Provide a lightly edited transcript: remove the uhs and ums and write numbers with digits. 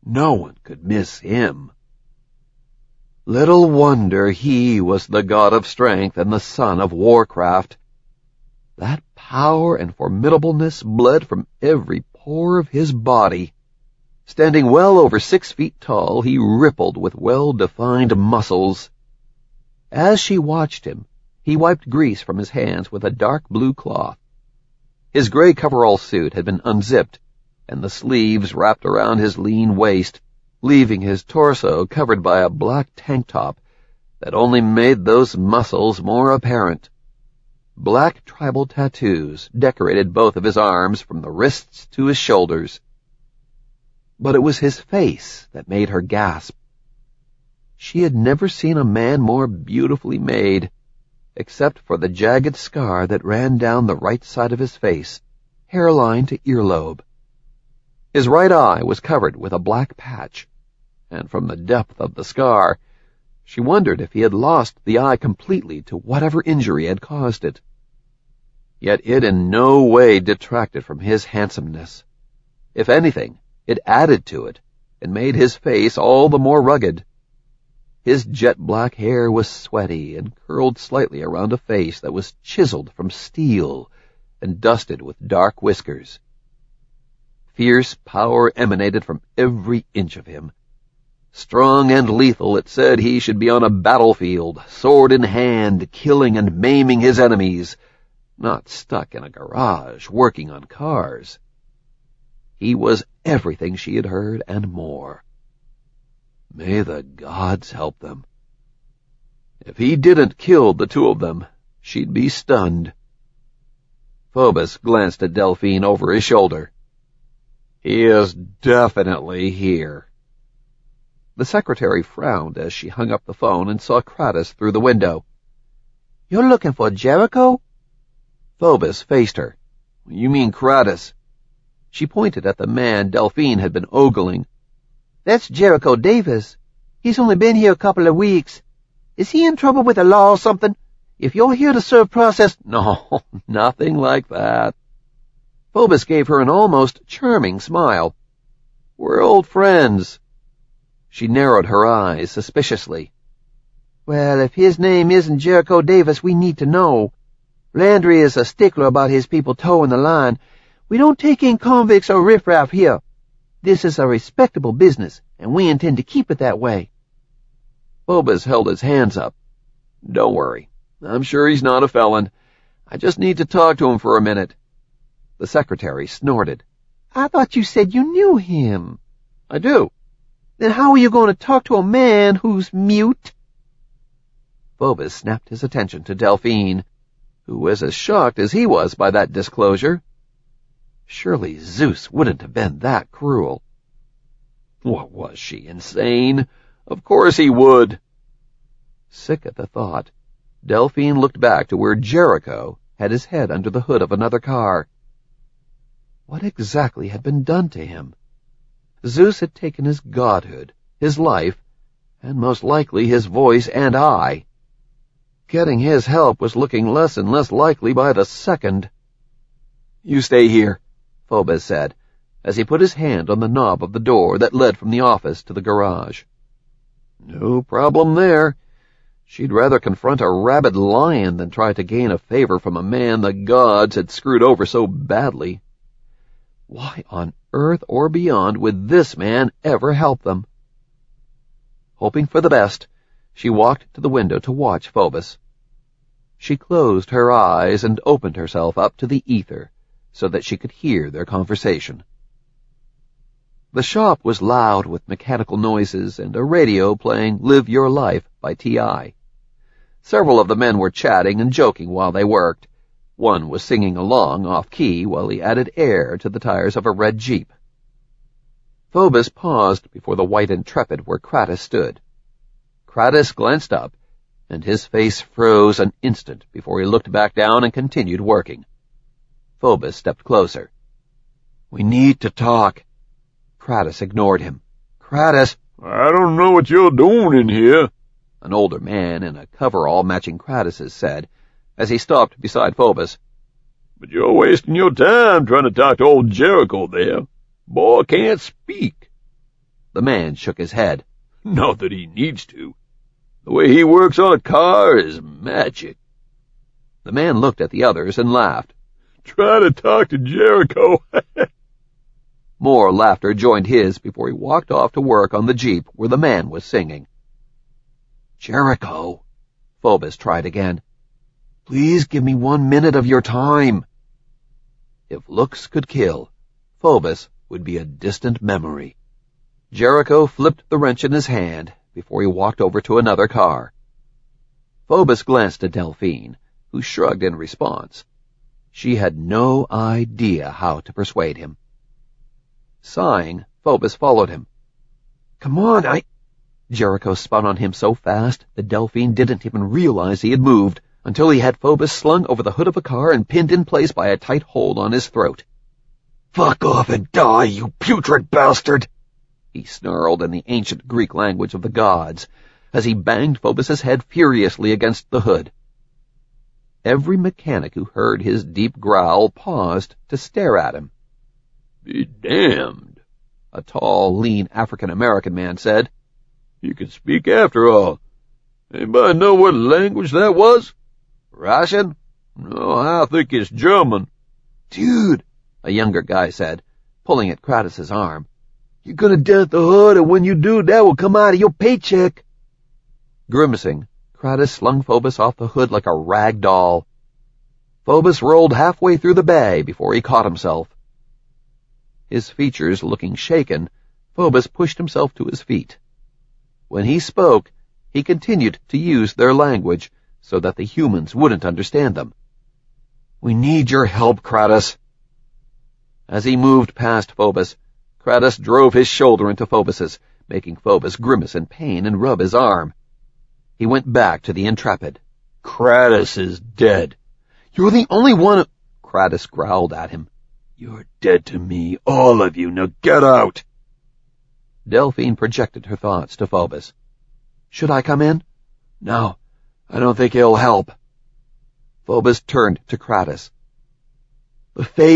No one could miss him. Little wonder he was the god of strength and the son of warcraft. That power and formidableness bled from every pore of his body. Standing well over 6 feet tall, he rippled with well-defined muscles. As she watched him, he wiped grease from his hands with a dark blue cloth. His gray coverall suit had been unzipped, and the sleeves wrapped around his lean waist, leaving his torso covered by a black tank top that only made those muscles more apparent. Black tribal tattoos decorated both of his arms from the wrists to his shoulders. But it was his face that made her gasp. She had never seen a man more beautifully made, except for the jagged scar that ran down the right side of his face, hairline to earlobe. His right eye was covered with a black patch, and from the depth of the scar, she wondered if he had lost the eye completely to whatever injury had caused it. Yet it in no way detracted from his handsomeness. If anything, it added to it, and made his face all the more rugged. His jet-black hair was sweaty and curled slightly around a face that was chiseled from steel and dusted with dark whiskers. Fierce power emanated from every inch of him. Strong and lethal, it said he should be on a battlefield, sword in hand, killing and maiming his enemies, not stuck in a garage working on cars. He was everything she had heard and more. May the gods help them. If he didn't kill the two of them, she'd be stunned. Phobos glanced at Delphine over his shoulder. He is definitely here. The secretary frowned as she hung up the phone and saw Kratos through the window. You're looking for Jericho? Phobos faced her. You mean Kratos? She pointed at the man Delphine had been ogling. That's Jericho Davis. He's only been here a couple of weeks. Is he in trouble with the law or something? If you're here to serve process— No, nothing like that. Phobos gave her an almost charming smile. We're old friends. She narrowed her eyes suspiciously. Well, if his name isn't Jericho Davis, we need to know. Landry is a stickler about his people towing the line. We don't take in convicts or riffraff here. This is a respectable business, and we intend to keep it that way. Phobos held his hands up. Don't worry. I'm sure he's not a felon. I just need to talk to him for a minute. The secretary snorted. I thought you said you knew him. I do. Then how are you going to talk to a man who's mute? Phobos snapped his attention to Delphine, who was as shocked as he was by that disclosure. Surely Zeus wouldn't have been that cruel. What was she, insane? Of course he would. Sick at the thought, Delphine looked back to where Jericho had his head under the hood of another car. What exactly had been done to him? Zeus had taken his godhood, his life, and most likely his voice and eye. Getting his help was looking less and less likely by the second. You stay here, Phobos said, as he put his hand on the knob of the door that led from the office to the garage. No problem there. She'd rather confront a rabid lion than try to gain a favor from a man the gods had screwed over so badly. Why on earth or beyond would this man ever help them? Hoping for the best, she walked to the window to watch Phobos. She closed her eyes and opened herself up to the ether so that she could hear their conversation. The shop was loud with mechanical noises and a radio playing Live Your Life by T.I. Several of the men were chatting and joking while they worked. One was singing along off-key while he added air to the tires of a red Jeep. Phobos paused before the white Intrepid where Kratos stood. Kratos glanced up, and his face froze an instant before he looked back down and continued working. Phobos stepped closer. We need to talk. Kratos ignored him. Kratos! I don't know what you're doing in here, an older man in a coverall matching Kratos's said, as he stopped beside Phobos. But you're wasting your time trying to talk to old Jericho there. Boy can't speak. The man shook his head. Not that he needs to. The way he works on a car is magic. The man looked at the others and laughed. Try to talk to Jericho. More laughter joined his before he walked off to work on the Jeep where the man was singing. Jericho, Phobos tried again. Please give me 1 minute of your time. If looks could kill, Phobos would be a distant memory. Jericho flipped the wrench in his hand before he walked over to another car. Phobos glanced at Delphine, who shrugged in response. She had no idea how to persuade him. Sighing, Phobos followed him. Come on, Jericho spun on him so fast that Delphine didn't even realize he had moved until he had Phobos slung over the hood of a car and pinned in place by a tight hold on his throat. Fuck off and die, you putrid bastard! He snarled in the ancient Greek language of the gods as he banged Phobos's head furiously against the hood. Every mechanic who heard his deep growl paused to stare at him. Be damned, a tall, lean African-American man said. You can speak after all. Anybody know what language that was? Russian? No, I think it's German. Dude, a younger guy said, pulling at Kratos' arm. You're gonna dent the hood, and when you do, that will come out of your paycheck. Grimacing, Kratos slung Phobos off the hood like a rag doll. Phobos rolled halfway through the bay before he caught himself. His features looking shaken, Phobos pushed himself to his feet. When he spoke, he continued to use their language so that the humans wouldn't understand them. We need your help, Kratos. As he moved past Phobos, Kratos drove his shoulder into Phobos's, making Phobos grimace in pain and rub his arm. He went back to the Intrepid. Kratos is dead. You're the only one Kratos growled at him. You're dead to me, all of you. Now get out. Delphine projected her thoughts to Phobos. Should I come in? No, I don't think it'll help. Phobos turned to Kratos. The fate